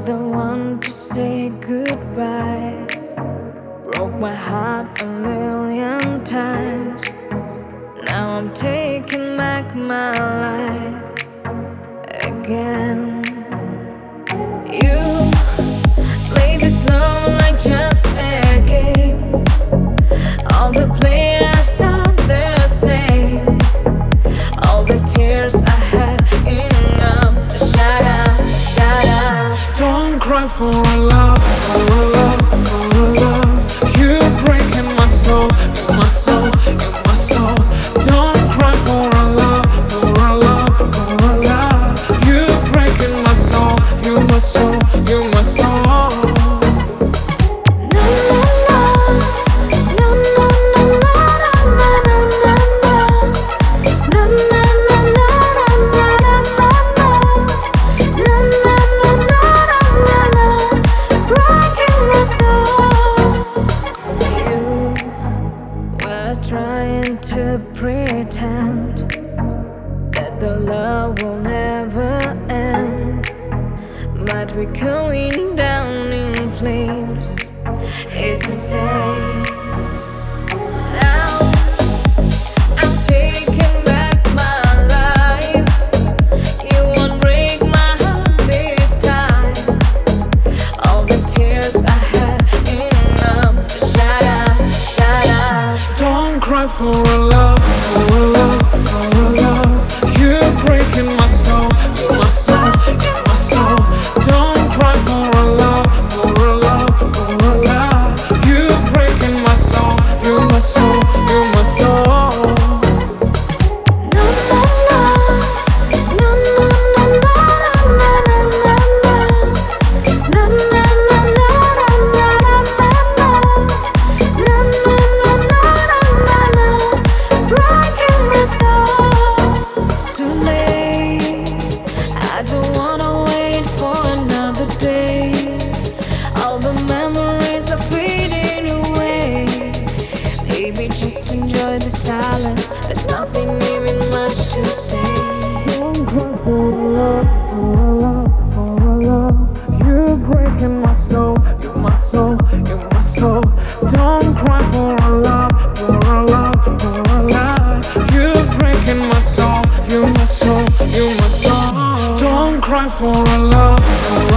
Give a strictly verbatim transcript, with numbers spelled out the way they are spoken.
the one to say goodbye. Broke my heart a million times. Now I'm taking back my life again. You play this love like just a game. All the players are the same. All the tears I had enough to shut up, to shut up. Don't cry for a love, for a love, for a love. You're breaking my soul, you're my soul, you're my soul. Don't cry for a love, for a love, for a love. You're breaking my soul, you're my soul, you're my soul. Trying to pretend that the love will never end, but we're going down in flames. It's insane. Now I'm taking back my life. You won't break my heart this time. All the tears I had enough to shut up, to shut up. Don't cry for a love, for a love, for a love. You're breaking my soul, you're my soul, you're my soul. Don't cry for a love, for a love, for a love. You're breaking my soul, you're my soul, you're my soul. I don't wanna wait for another day. All the memories are fading away. Baby, just enjoy the silence. There's nothing even much to say. Don't cry for a love, for a love, for a love. You're breaking my soul, you're my soul, you're my soul. Don't cry for a love, for a love, for a love. You're breaking my soul, you're my soul, you're my soul. Don't cry for a love, for